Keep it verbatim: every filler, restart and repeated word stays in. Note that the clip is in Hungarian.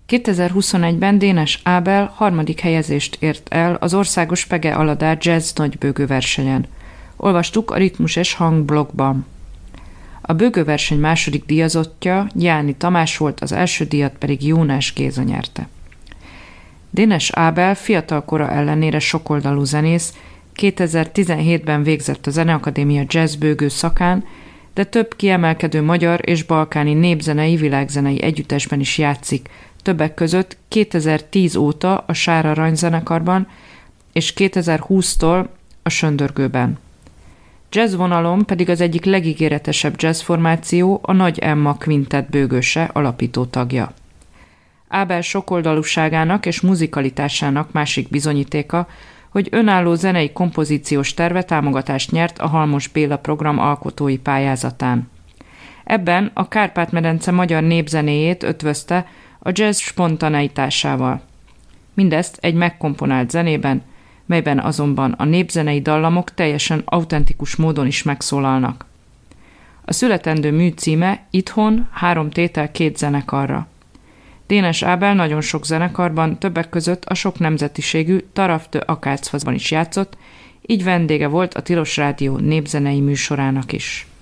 kétezer-huszonegyben Dénes Ábel harmadik helyezést ért el az országos Pege Aladár jazz nagybőgő versenyen. Olvastuk a Ritmus és Hang blogban. A bőgőverseny második díjazottja Jáni Tamás volt, az első díjat pedig Jónás Géza nyerte. Dénes Ábel fiatal kora ellenére sokoldalú zenész, kétezer-tizenhétben végzett a Zeneakadémia jazzbőgő szakán, de több kiemelkedő magyar és balkáni népzenei, világzenei együttesben is játszik, többek között kétezer-tíz óta a Sár Arany zenekarban és kétezer-húsztól a Söndörgőben. Jazz vonalon pedig az egyik legígéretesebb jazz formáció a Nagy Emma Quintet bőgőse, alapító tagja. Ábel sokoldalúságának és muzikalitásának másik bizonyítéka, hogy önálló zenei kompozíciós terve támogatást nyert a Halmos Béla program alkotói pályázatán. Ebben a Kárpát-medence magyar népzenéjét ötvözte a jazz spontaneitásával. Mindezt egy megkomponált zenében, melyben azonban a népzenei dallamok teljesen autentikus módon is megszólalnak. A születendő mű címe Itthon három tétel két zenekarra. Dénes Ábel nagyon sok zenekarban, többek között a sok nemzetiségű Taraftő Akácfaszban is játszott, így vendége volt a Tilos Rádió népzenei műsorának is.